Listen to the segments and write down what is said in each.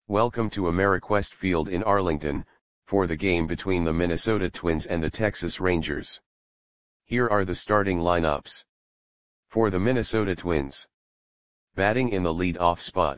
Welcome to Ameriquest Field in Arlington, for the game between the Minnesota Twins and the Texas Rangers. Here are the starting lineups. For the Minnesota Twins. Batting in the lead-off spot.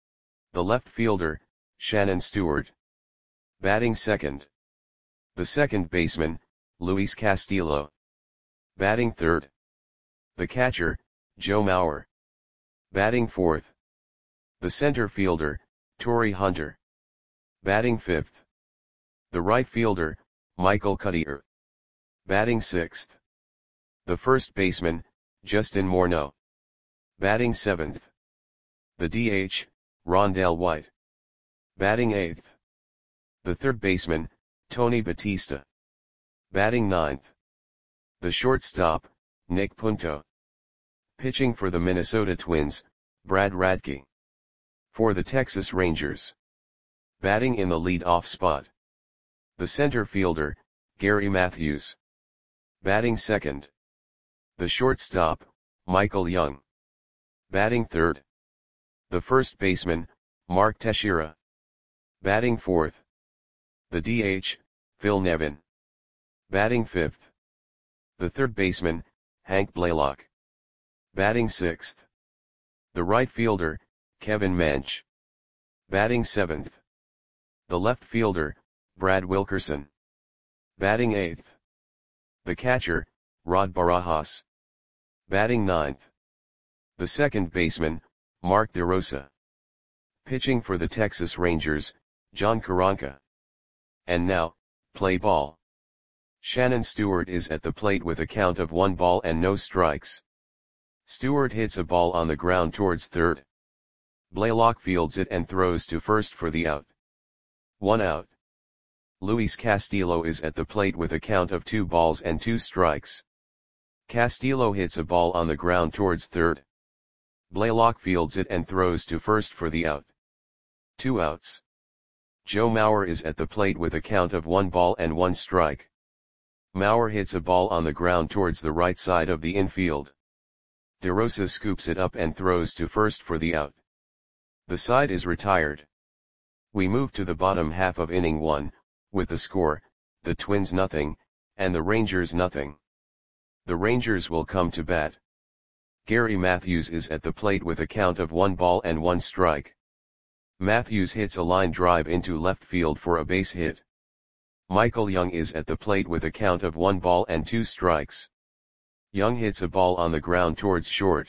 The left fielder, Shannon Stewart. Batting second. The second baseman, Luis Castillo. Batting third. The catcher, Joe Mauer. Batting fourth. The center fielder, Torii Hunter. Batting fifth. The right fielder, Michael Cuddyer. Batting sixth. The first baseman, Justin Morneau. Batting seventh. The DH, Rondell White. Batting eighth. The third baseman, Tony Batista. Batting ninth. The shortstop, Nick Punto. Pitching for the Minnesota Twins, Brad Radke. For the Texas Rangers. Batting in the lead-off spot. The center fielder, Gary Matthews. Batting second. The shortstop, Michael Young. Batting third. The first baseman, Mark Teixeira. Batting fourth. The DH, Phil Nevin. Batting fifth. The third baseman, Hank Blaylock. Batting sixth. The right fielder, Kevin Mench. Batting seventh. The left fielder, Brad Wilkerson. Batting eighth. The catcher, Rod Barajas. Batting ninth. The second baseman, Mark DeRosa. Pitching for the Texas Rangers, John Karanka. And now, play ball. Shannon Stewart is at the plate with a count of 1 ball and no strikes. Stewart hits a ball on the ground towards third. Blaylock fields it and throws to first for the out. 1 out. Luis Castillo is at the plate with a count of 2 balls and 2 strikes. Castillo hits a ball on the ground towards third. Blaylock fields it and throws to first for the out. 2 outs. Joe Mauer is at the plate with a count of 1 ball and 1 strike. Mauer hits a ball on the ground towards the right side of the infield. DeRosa scoops it up and throws to first for the out. The side is retired. We move to the bottom half of inning 1, with the score, the Twins 0, and the Rangers 0. The Rangers will come to bat. Gary Matthews is at the plate with a count of 1 ball and 1 strike. Matthews hits a line drive into left field for a base hit. Michael Young is at the plate with a count of 1 ball and 2 strikes. Young hits a ball on the ground towards short.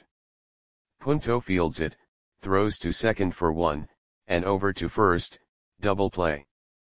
Punto fields it, throws to second for 1, and over to first, double play.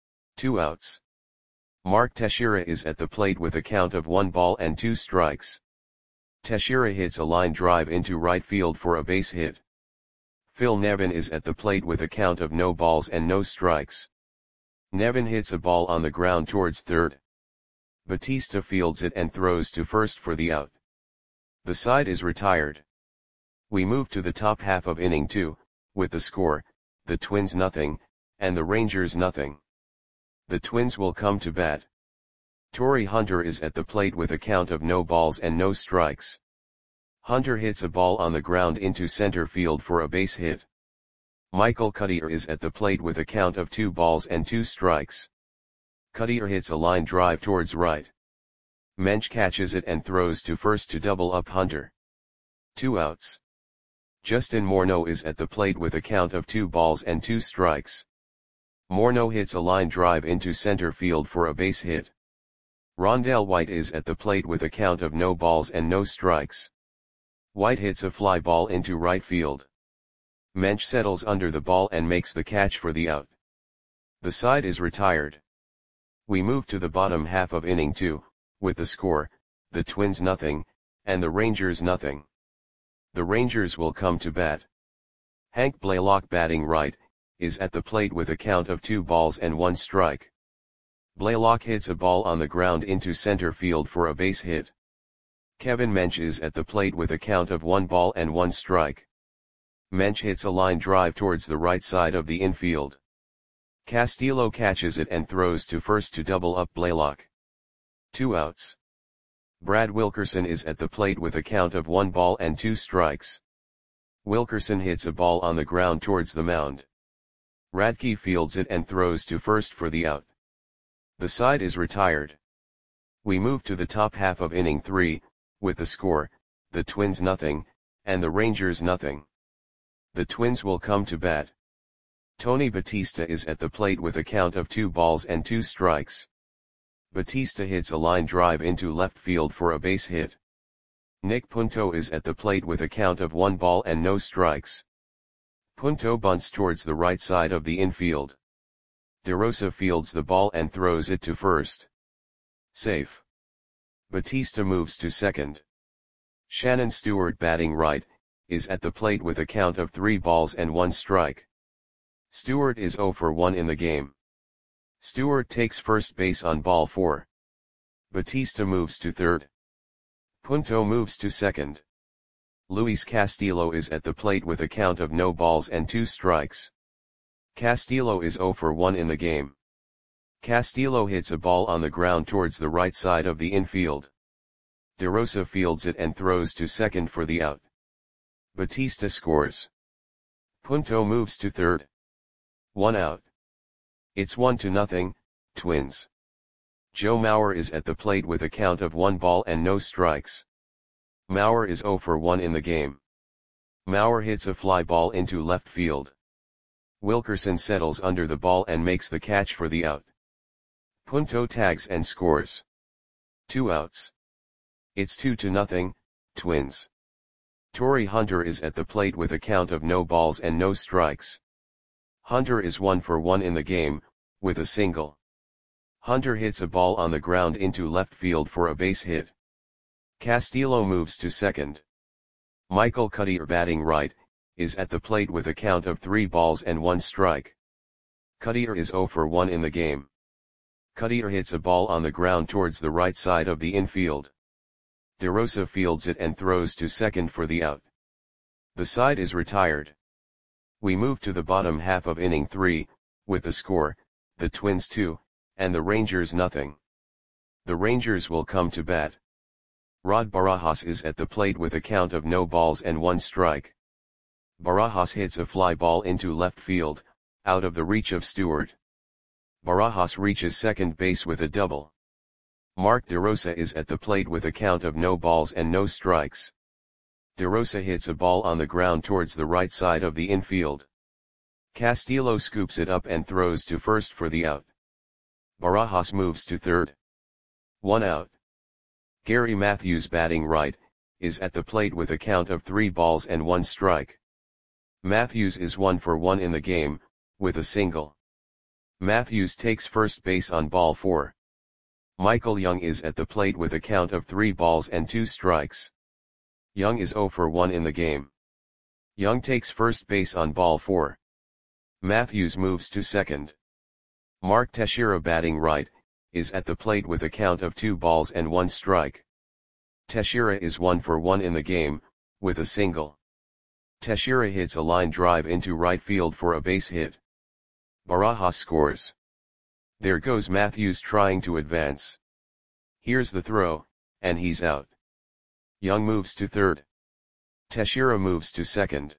2 outs. Mark Teixeira is at the plate with a count of 1 ball and 2 strikes. Teixeira hits a line drive into right field for a base hit. Phil Nevin is at the plate with a count of no balls and no strikes. Nevin hits a ball on the ground towards third. Batista fields it and throws to first for the out. The side is retired. We move to the top half of inning 2, with the score, the Twins 0, and the Rangers 0. The Twins will come to bat. Torii Hunter is at the plate with a count of no balls and no strikes. Hunter hits a ball on the ground into center field for a base hit. Michael Cuddyer is at the plate with a count of 2 balls and 2 strikes. Cuddyer hits a line drive towards right. Mench catches it and throws to first to double up Hunter. 2 outs. Justin Morneau is at the plate with a count of 2 balls and 2 strikes. Morneau hits a line drive into center field for a base hit. Rondell White is at the plate with a count of no balls and no strikes. White hits a fly ball into right field. Mench settles under the ball and makes the catch for the out. The side is retired. We move to the bottom half of inning 2, with the score, the Twins 0, and the Rangers 0. The Rangers will come to bat. Hank Blaylock batting right, is at the plate with a count of 2 balls and 1 strike. Blaylock hits a ball on the ground into center field for a base hit. Kevin Mench is at the plate with a count of 1 ball and 1 strike. Mench hits a line drive towards the right side of the infield. Castillo catches it and throws to first to double up Blaylock. 2 outs. Brad Wilkerson is at the plate with a count of 1 ball and 2 strikes. Wilkerson hits a ball on the ground towards the mound. Radke fields it and throws to first for the out. The side is retired. We move to the top half of inning 3, with the score, the Twins nothing, and the Rangers nothing. The Twins will come to bat. Tony Batista is at the plate with a count of 2 balls and 2 strikes. Batista hits a line drive into left field for a base hit. Nick Punto is at the plate with a count of 1 ball and no strikes. Punto bunts towards the right side of the infield. DeRosa fields the ball and throws it to first. Safe. Batista moves to second. Shannon Stewart, batting right, is at the plate with a count of 3 balls and 1 strike. Stewart is 0 for 1 in the game. Stewart takes first base on ball 4. Batista moves to third. Punto moves to second. Luis Castillo is at the plate with a count of no balls and 2 strikes. Castillo is 0 for 1 in the game. Castillo hits a ball on the ground towards the right side of the infield. DeRosa fields it and throws to second for the out. Batista scores. Punto moves to third. 1 out. It's 1-0, Twins. Joe Mauer is at the plate with a count of 1 ball and no strikes. Mauer is 0 for 1 in the game. Mauer hits a fly ball into left field. Wilkerson settles under the ball and makes the catch for the out. Punto tags and scores. 2 outs. It's 2-0, Twins. Torrey Hunter is at the plate with a count of no balls and no strikes. Hunter is 1 for 1 in the game, with a single. Hunter hits a ball on the ground into left field for a base hit. Castillo moves to second. Michael Cuddyer, batting right, is at the plate with a count of 3 balls and 1 strike. Cuddyer is 0 for 1 in the game. Cuddyer hits a ball on the ground towards the right side of the infield. DeRosa fields it and throws to second for the out. The side is retired. We move to the bottom half of inning 3, with the score, the Twins 2, and the Rangers nothing. The Rangers will come to bat. Rod Barajas is at the plate with a count of no balls and 1 strike. Barajas hits a fly ball into left field, out of the reach of Stewart. Barajas reaches second base with a double. Mark DeRosa is at the plate with a count of no balls and no strikes. DeRosa hits a ball on the ground towards the right side of the infield. Castillo scoops it up and throws to first for the out. Barajas moves to third. 1 out. Gary Matthews, batting right, is at the plate with a count of 3 balls and 1 strike. Matthews is 1 for 1 in the game, with a single. Matthews takes first base on ball 4. Michael Young is at the plate with a count of 3 balls and 2 strikes. Young is 0 for 1 in the game. Young takes first base on ball 4. Matthews moves to second. Mark Teixeira, batting right, is at the plate with a count of 2 balls and 1 strike. Teixeira is 1 for 1 in the game, with a single. Teixeira hits a line drive into right field for a base hit. Barajas scores. There goes Matthews trying to advance. Here's the throw, and he's out. Young moves to third. Teixeira moves to second.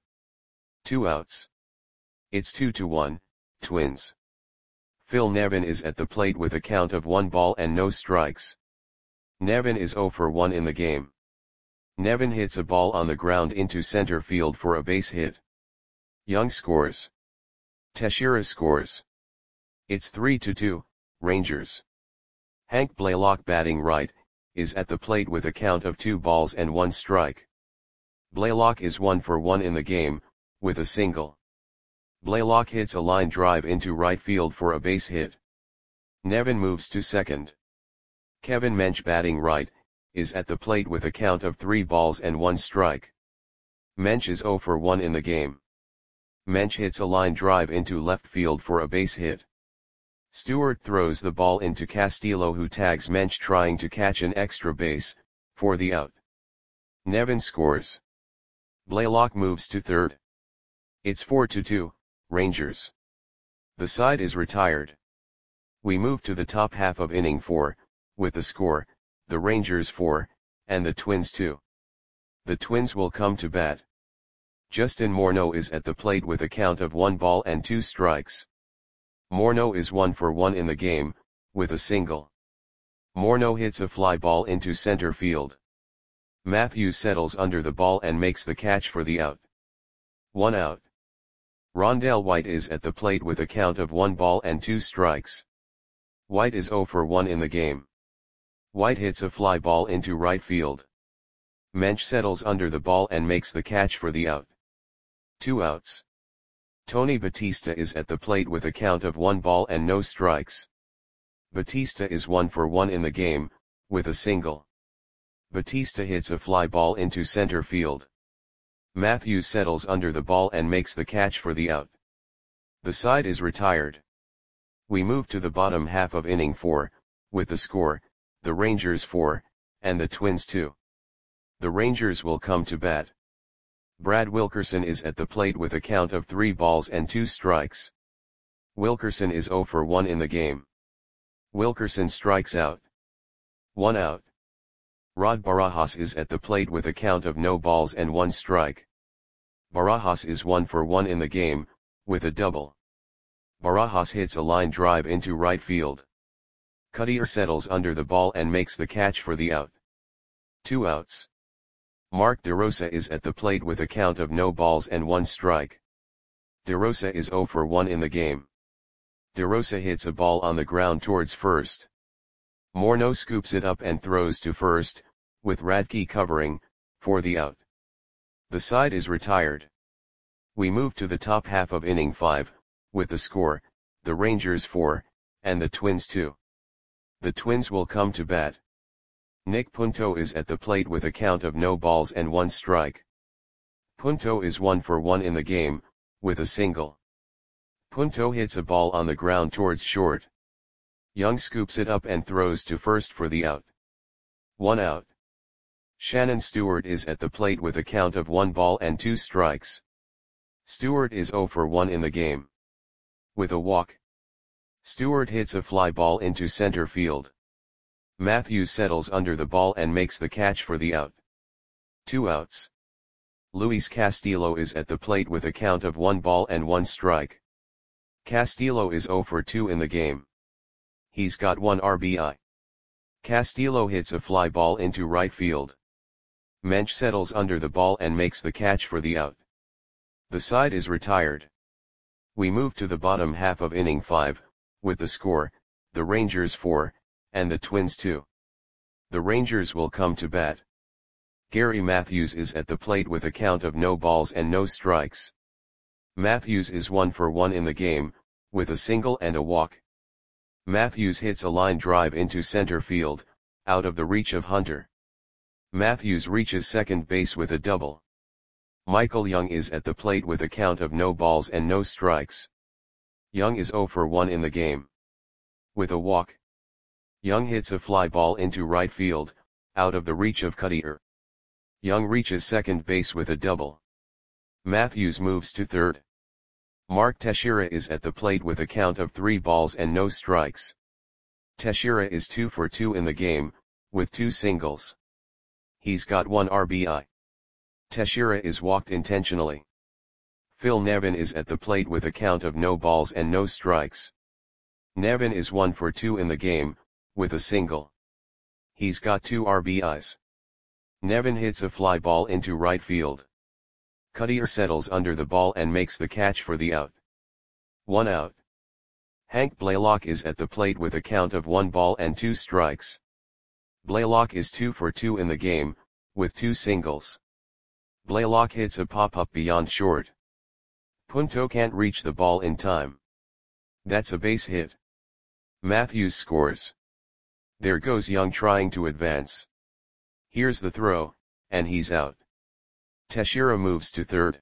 2 outs. It's 2-1, Twins. Phil Nevin is at the plate with a count of 1 ball and no strikes. Nevin is 0 for 1 in the game. Nevin hits a ball on the ground into center field for a base hit. Young scores. Teixeira scores. It's 3-2, Rangers. Hank Blaylock, batting right, is at the plate with a count of 2 balls and 1 strike. Blaylock is 1 for 1 in the game, with a single. Blaylock hits a line drive into right field for a base hit. Nevin moves to second. Kevin Mench, batting right, is at the plate with a count of 3 balls and 1 strike. Mench is 0 for 1 in the game. Mench hits a line drive into left field for a base hit. Stewart throws the ball into Castillo, who tags Mench trying to catch an extra base, for the out. Nevin scores. Blaylock moves to third. It's 4-2, Rangers. The side is retired. We move to the top half of inning 4, with the score, the Rangers 4, and the Twins 2. The Twins will come to bat. Justin Morneau is at the plate with a count of 1 ball and 2 strikes. Morneau is 1 for 1 in the game, with a single. Morneau hits a fly ball into center field. Matthews settles under the ball and makes the catch for the out. 1 out. Rondell White is at the plate with a count of 1 ball and 2 strikes. White is 0 for 1 in the game. White hits a fly ball into right field. Mensch settles under the ball and makes the catch for the out. 2 outs. Tony Batista is at the plate with a count of 1 ball and no strikes. Batista is 1 for 1 in the game, with a single. Batista hits a fly ball into center field. Matthews settles under the ball and makes the catch for the out. The side is retired. We move to the bottom half of inning 4, with the score, the Rangers 4, and the Twins 2. The Rangers will come to bat. Brad Wilkerson is at the plate with a count of 3 balls and 2 strikes. Wilkerson is 0 for 1 in the game. Wilkerson strikes out. 1 out. Rod Barajas is at the plate with a count of no balls and 1 strike. Barajas is 1 for 1 in the game, with a double. Barajas hits a line drive into right field. Cutter settles under the ball and makes the catch for the out. 2 outs. Mark DeRosa is at the plate with a count of no balls and 1 strike. DeRosa is 0 for 1 in the game. DeRosa hits a ball on the ground towards first. Morneau scoops it up and throws to first, with Radke covering, for the out. The side is retired. We move to the top half of inning 5, with the score, the Rangers 4, and the Twins 2. The Twins will come to bat. Nick Punto is at the plate with a count of no balls and 1 strike. Punto is 1 for 1 in the game, with a single. Punto hits a ball on the ground towards short. Young scoops it up and throws to first for the out. 1 out. Shannon Stewart is at the plate with a count of 1 ball and 2 strikes. Stewart is 0 for 1 in the game. With a walk. Stewart hits a fly ball into center field. Matthews settles under the ball and makes the catch for the out. 2 outs. Luis Castillo is at the plate with a count of 1 ball and 1 strike. Castillo is 0 for 2 in the game. He's got 1 RBI. Castillo hits a fly ball into right field. Mensch settles under the ball and makes the catch for the out. The side is retired. We move to the bottom half of inning 5, with the score, the Rangers 4, and the Twins 2. The Rangers will come to bat. Gary Matthews is at the plate with a count of no balls and no strikes. Matthews is 1 for 1 in the game, with a single and a walk. Matthews hits a line drive into center field, out of the reach of Hunter. Matthews reaches second base with a double. Michael Young is at the plate with a count of no balls and no strikes. Young is 0 for 1 in the game. With a walk. Young hits a fly ball into right field, out of the reach of Cutter. Young reaches second base with a double. Matthews moves to third. Mark Teixeira is at the plate with a count of 3 balls and no strikes. Teixeira is 2 for 2 in the game, with 2 singles. He's got 1 RBI. Teixeira is walked intentionally. Phil Nevin is at the plate with a count of no balls and no strikes. Nevin is 1 for 2 in the game, with a single. He's got 2 RBIs. Nevin hits a fly ball into right field. Cutter settles under the ball and makes the catch for the out. 1 out. Hank Blaylock is at the plate with a count of 1 ball and 2 strikes. Blaylock is 2 for 2 in the game, with 2 singles. Blaylock hits a pop-up beyond short. Punto can't reach the ball in time. That's a base hit. Matthews scores. There goes Young trying to advance. Here's the throw, and he's out. Teixeira moves to third.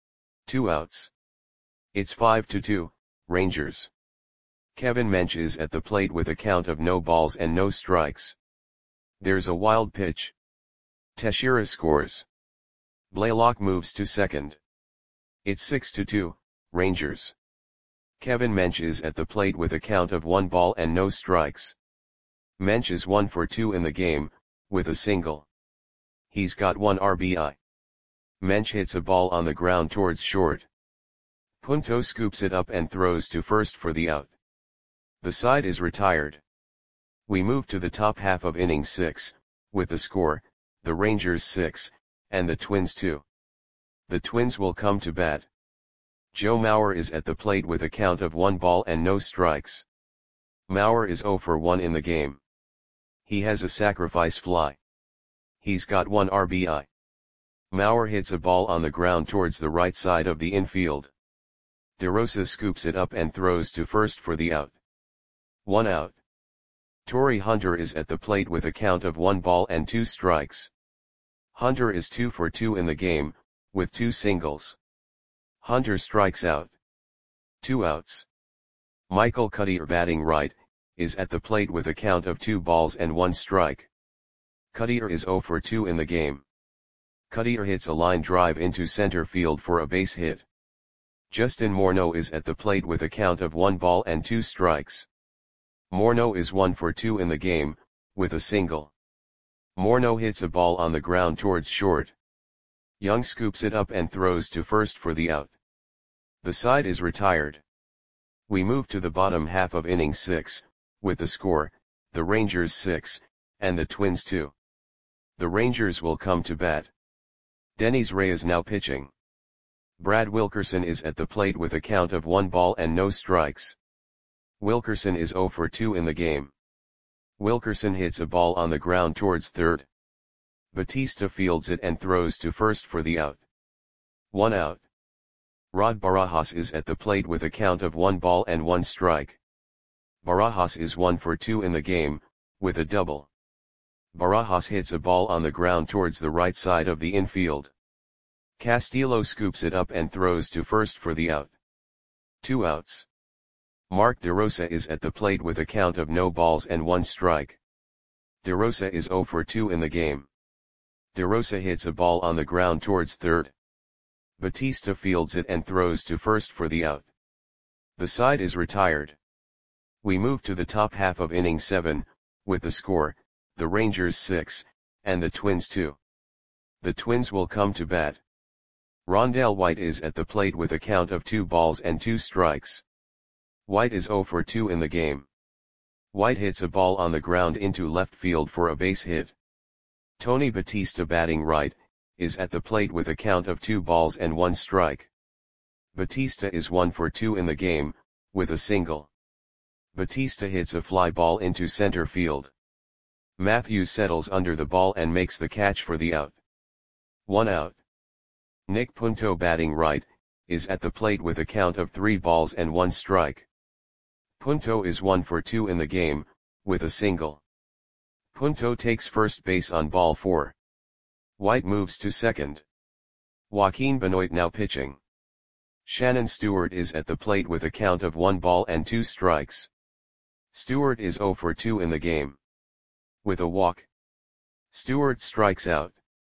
2 outs. It's 5-2, Rangers. Kevin Mensch is at the plate with a count of no balls and no strikes. There's a wild pitch. Teixeira scores. Blaylock moves to second. It's 6-2, Rangers. Kevin Mensch is at the plate with a count of 1 ball and no strikes. Mensch is 1 for 2 in the game, with a single. He's got 1 RBI. Mensch hits a ball on the ground towards short. Punto scoops it up and throws to first for the out. The side is retired. We move to the top half of inning 6, with the score, the Rangers 6, and the Twins 2. The Twins will come to bat. Joe Mauer is at the plate with a count of 1 ball and no strikes. Mauer is 0 for 1 in the game. He has a sacrifice fly. He's got 1 RBI. Mauer hits a ball on the ground towards the right side of the infield. DeRosa scoops it up and throws to first for the out. 1 out. Torii Hunter is at the plate with a count of 1 ball and 2 strikes. Hunter is 2 for 2 in the game, with 2 singles. Hunter strikes out. 2 outs. Michael Cuddyer, batting right, is at the plate with a count of 2 balls and 1 strike. Cuddyer is 0 for 2 in the game. Cuddyer hits a line drive into center field for a base hit. Justin Morneau is at the plate with a count of 1 ball and 2 strikes. Morneau is 1 for 2 in the game, with a single. Morneau hits a ball on the ground towards short. Young scoops it up and throws to first for the out. The side is retired. We move to the bottom half of inning 6, with the score, the Rangers 6, and the Twins 2. The Rangers will come to bat. Dennis Ray is now pitching. Brad Wilkerson is at the plate with a count of 1 ball and no strikes. Wilkerson is 0 for 2 in the game. Wilkerson hits a ball on the ground towards third. Batista fields it and throws to first for the out. 1 out. Rod Barajas is at the plate with a count of 1 ball and 1 strike. Barajas is 1 for 2 in the game, with a double. Barajas hits a ball on the ground towards the right side of the infield. Castillo scoops it up and throws to first for the out. 2 outs. Mark DeRosa is at the plate with a count of no balls and 1 strike. DeRosa is 0 for 2 in the game. DeRosa hits a ball on the ground towards third. Batista fields it and throws to first for the out. The side is retired. We move to the top half of inning 7, with the score, the Rangers 6, and the Twins 2. The Twins will come to bat. Rondell White is at the plate with a count of 2 balls and 2 strikes. White is 0 for 2 in the game. White hits a ball on the ground into left field for a base hit. Tony Batista, batting right, is at the plate with a count of 2 balls and 1 strike. Batista is 1 for 2 in the game, with a single. Batista hits a fly ball into center field. Matthews settles under the ball and makes the catch for the out. 1 out. Nick Punto, batting right, is at the plate with a count of 3 balls and 1 strike. Punto is 1 for 2 in the game, with a single. Punto takes first base on ball 4. White moves to second. Joaquin Benoit now pitching. Shannon Stewart is at the plate with a count of 1 ball and 2 strikes. Stewart is 0 for 2 in the game. With a walk. Stewart strikes out.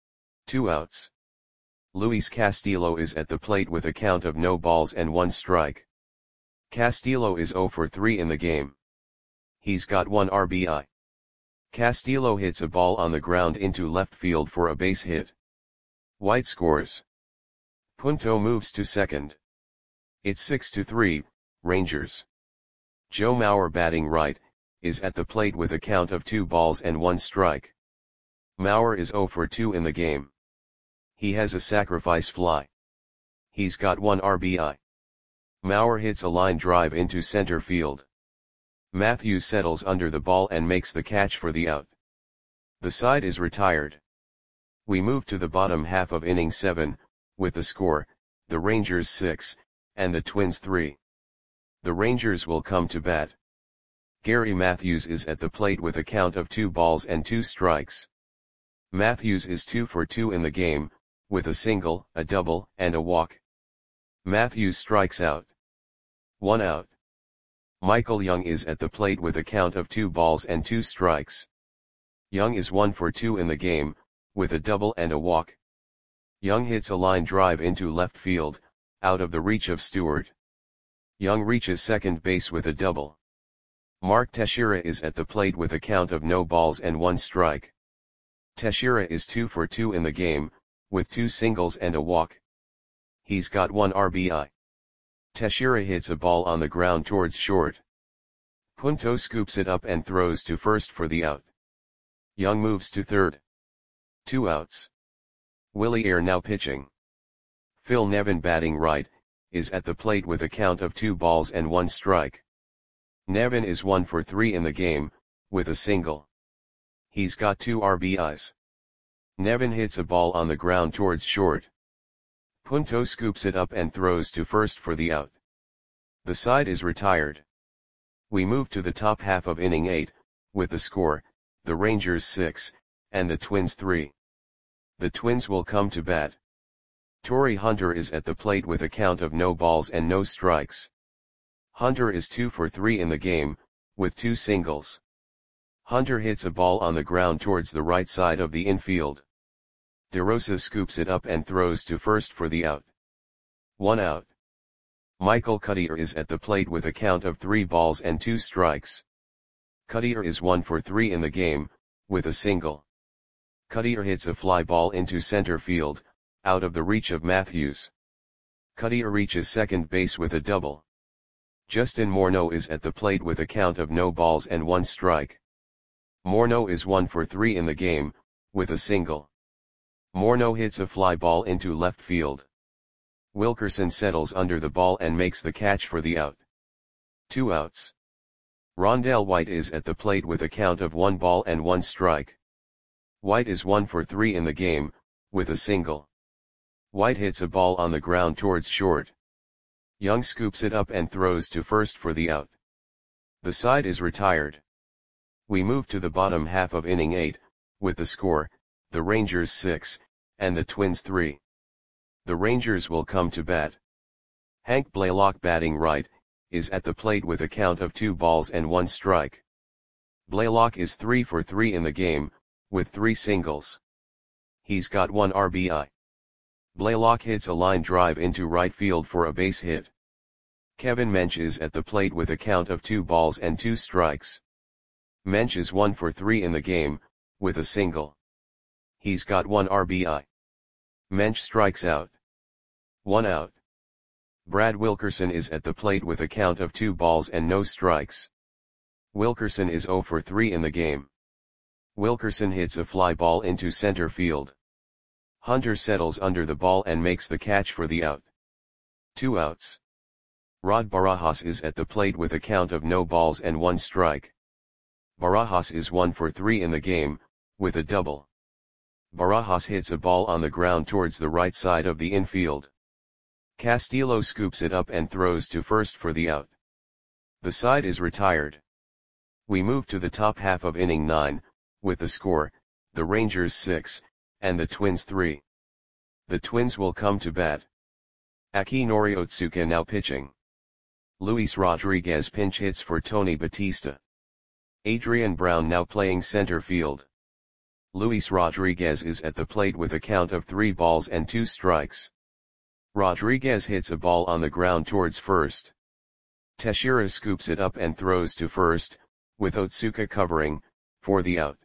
2 outs. Luis Castillo is at the plate with a count of no balls and 1 strike. Castillo is 0 for 3 in the game. He's got 1 RBI. Castillo hits a ball on the ground into left field for a base hit. White scores. Punto moves to second. It's 6-3, Rangers. Joe Mauer, batting right, is at the plate with a count of 2 balls and 1 strike. Mauer is 0 for 2 in the game. He has a sacrifice fly. He's got 1 RBI. Mauer hits a line drive into center field. Matthews settles under the ball and makes the catch for the out. The side is retired. We move to the bottom half of inning 7, with the score, the Rangers 6, and the Twins 3. The Rangers will come to bat. Gary Matthews is at the plate with a count of 2 balls and 2 strikes. Matthews is 2 for 2 in the game, with a single, a double, and a walk. Matthews strikes out. 1 out. Michael Young is at the plate with a count of 2 balls and 2 strikes. Young is 1 for 2 in the game, with a double and a walk. Young hits a line drive into left field, out of the reach of Stewart. Young reaches second base with a double. Mark Teixeira is at the plate with a count of no balls and 1 strike. Teixeira is 2 for 2 in the game, with 2 singles and a walk. He's got 1 RBI. Teixeira hits a ball on the ground towards short. Punto scoops it up and throws to first for the out. Young moves to third. 2 outs. Willie Air now pitching. Phil Nevin batting right, is at the plate with a count of 2 balls and 1 strike. Nevin is 1 for 3 in the game, with a single. He's got 2 RBIs. Nevin hits a ball on the ground towards short. Punto scoops it up and throws to first for the out. The side is retired. We move to the top half of inning 8, with the score, the Rangers 6, and the Twins 3. The Twins will come to bat. Torii Hunter is at the plate with a count of no balls and no strikes. Hunter is 2 for 3 in the game, with 2 singles. Hunter hits a ball on the ground towards the right side of the infield. DeRosa scoops it up and throws to first for the out. 1 out. Michael Cuddyer is at the plate with a count of 3 balls and 2 strikes. Cuddyer is 1 for 3 in the game, with a single. Cuddyer hits a fly ball into center field, out of the reach of Matthews. Cuddyer reaches second base with a double. Justin Morneau is at the plate with a count of no balls and 1 strike. Morneau is 1 for 3 in the game, with a single. Morneau hits a fly ball into left field. Wilkerson settles under the ball and makes the catch for the out. 2 outs. Rondell White is at the plate with a count of 1 ball and 1 strike. White is 1 for 3 in the game, with a single. White hits a ball on the ground towards short. Young scoops it up and throws to first for the out. The side is retired. We move to the bottom half of inning 8, with the score, the Rangers 6, and the Twins 3. The Rangers will come to bat. Hank Blaylock batting right, is at the plate with a count of 2 balls and 1 strike. Blaylock is 3 for 3 in the game, with 3 singles. He's got 1 RBI. Blaylock hits a line drive into right field for a base hit. Kevin Mench is at the plate with a count of 2 balls and 2 strikes. Mench is 1 for 3 in the game, with a single. He's got 1 RBI. Mench strikes out. 1 out. Brad Wilkerson is at the plate with a count of 2 balls and no strikes. Wilkerson is 0 for 3 in the game. Wilkerson hits a fly ball into center field. Hunter settles under the ball and makes the catch for the out. 2 outs. Rod Barajas is at the plate with a count of no balls and 1 strike. Barajas is 1 for 3 in the game, with a double. Barajas hits a ball on the ground towards the right side of the infield. Castillo scoops it up and throws to first for the out. The side is retired. We move to the top half of inning 9, with the score, the Rangers 6, and the Twins 3. The Twins will come to bat. Akinori Otsuka now pitching. Luis Rodriguez pinch hits for Tony Batista. Adrian Brown now playing center field. Luis Rodriguez is at the plate with a count of 3 balls and 2 strikes. Rodriguez hits a ball on the ground towards first. Teixeira scoops it up and throws to first, with Otsuka covering, for the out.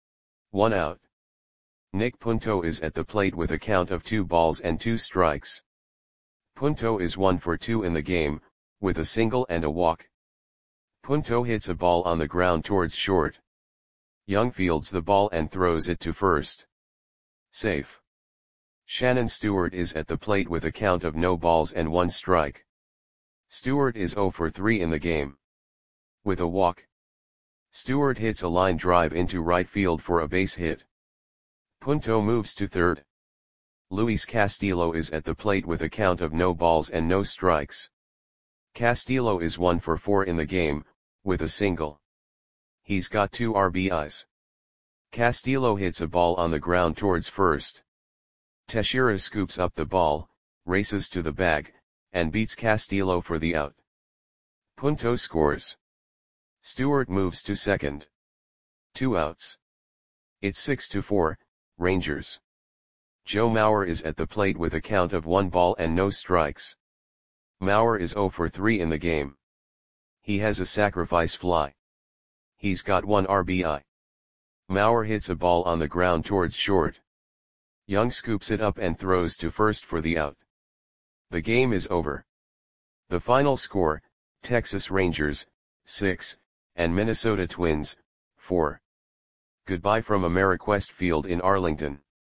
1 out. Nick Punto is at the plate with a count of 2 balls and 2 strikes. Punto is 1 for 2 in the game, with a single and a walk. Punto hits a ball on the ground towards short. Young fields the ball and throws it to first. Safe. Shannon Stewart is at the plate with a count of no balls and 1 strike. Stewart is 0 for 3 in the game. With a walk. Stewart hits a line drive into right field for a base hit. Punto moves to third. Luis Castillo is at the plate with a count of no balls and no strikes. Castillo is 1 for 4 in the game, with a single. He's got 2 RBIs. Castillo hits a ball on the ground towards first. Teixeira scoops up the ball, races to the bag, and beats Castillo for the out. Punto scores. Stewart moves to second. 2 outs. It's 6-4, Rangers. Joe Mauer is at the plate with a count of 1 ball and no strikes. Mauer is 0 for 3 in the game. He has a sacrifice fly. He's got 1 RBI. Mauer hits a ball on the ground towards short. Young scoops it up and throws to first for the out. The game is over. The final score, Texas Rangers, 6, and Minnesota Twins, 4. Goodbye from Ameriquest Field in Arlington.